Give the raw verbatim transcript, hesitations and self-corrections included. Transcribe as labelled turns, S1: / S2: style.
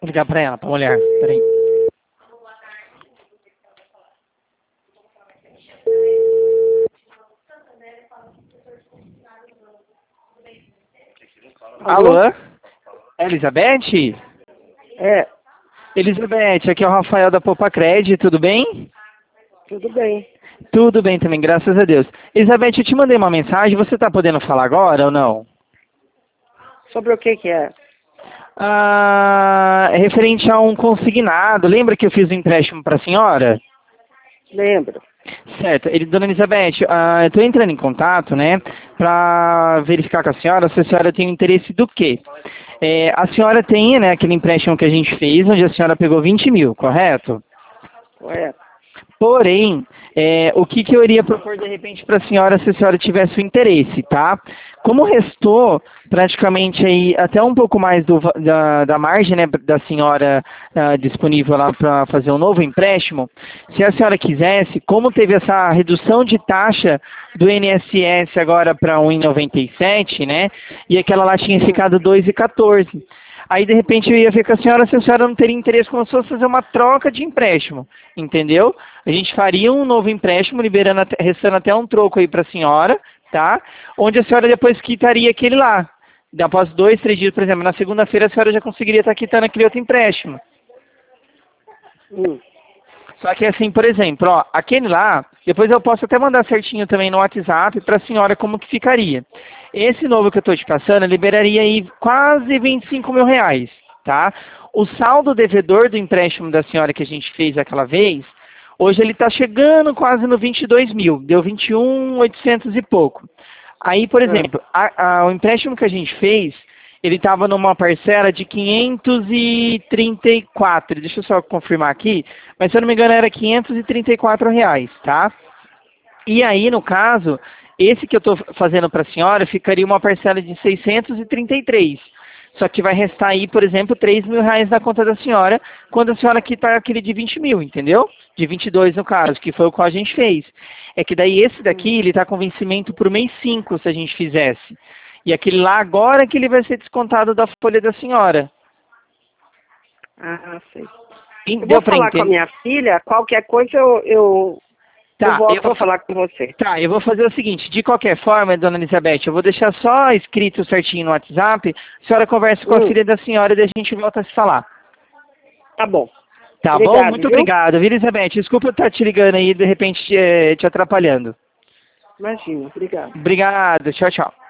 S1: Vou ligar pra ela, pra mulher. Peraí.
S2: Alô?
S1: Alô? É Elizabeth?
S2: É,
S1: Elizabeth, aqui é o Rafael da Popacred, tudo bem?
S2: tudo bem.
S1: Tudo bem também, graças a Deus. Elizabeth, eu te mandei uma mensagem, você tá podendo falar agora ou não?
S2: Sobre o que que é?
S1: Ah, é referente a um consignado, lembra que eu fiz o empréstimo para a senhora?
S2: Lembro.
S1: Certo. Ele, dona Elizabeth, ah, eu estou entrando em contato, né, para verificar com a senhora se a senhora tem interesse do quê? É, a senhora tem, né, aquele empréstimo que a gente fez, onde a senhora pegou vinte mil, correto?
S2: Correto.
S1: Porém, é, o que, que eu iria propor de repente para a senhora se a senhora tivesse o interesse, tá? Como restou praticamente aí até um pouco mais do, da, da margem, né, da senhora ah, disponível lá para fazer um novo empréstimo, se a senhora quisesse, como teve essa redução de taxa do I N S S agora para um vírgula noventa e sete, né, e aquela lá tinha ficado dois vírgula quatorze. Aí, de repente, eu ia ver com a senhora se a senhora não teria interesse como se fosse fazer uma troca de empréstimo, entendeu? A gente faria um novo empréstimo, liberando, até, restando até um troco aí para a senhora, tá? Onde a senhora depois quitaria aquele lá. Após dois, três dias, por exemplo, na segunda-feira a senhora já conseguiria estar quitando aquele outro empréstimo.
S2: Hum.
S1: Só que assim, por exemplo, ó, aquele lá, depois eu posso até mandar certinho também no WhatsApp para a senhora como que ficaria. Esse novo que eu estou te passando, liberaria aí quase vinte e cinco mil reais, tá? O saldo devedor do empréstimo da senhora que a gente fez aquela vez, hoje ele está chegando quase no vinte e dois mil, deu vinte e um mil e oitocentos e pouco. Aí, por exemplo, a, a, o empréstimo que a gente fez, ele estava numa parcela de quinhentos e trinta e quatro, deixa eu só confirmar aqui, mas se eu não me engano era quinhentos e trinta e quatro reais, tá? E aí, no caso, esse que eu estou fazendo para a senhora ficaria uma parcela de seiscentos e trinta e três. Só que vai restar aí, por exemplo, três mil reais na conta da senhora, quando a senhora quitar aquele de vinte mil, entendeu? De vinte e dois no caso, que foi o qual a gente fez. É que daí esse daqui, ele está com vencimento por mês cinco, se a gente fizesse. E aquele lá agora que ele vai ser descontado da folha da senhora.
S2: Ah, sei.
S1: E
S2: Eu
S1: deu
S2: vou
S1: para
S2: falar com a
S1: entender?
S2: minha filha, qualquer coisa eu, eu, eu
S1: Tá,
S2: volto
S1: eu vou
S2: a falar com você.
S1: Tá, eu vou fazer o seguinte, de qualquer forma, dona Elizabeth, eu vou deixar só escrito certinho no WhatsApp, a senhora conversa com a
S2: Hum.
S1: filha da senhora e daí a gente volta a se falar.
S2: Tá bom.
S1: Tá bom?
S2: Obrigado,
S1: Muito
S2: viu?
S1: obrigado, viu, Elizabeth? Desculpa eu estar te ligando aí e de repente te, te atrapalhando.
S2: Imagina, obrigado.
S1: Obrigado, tchau, tchau.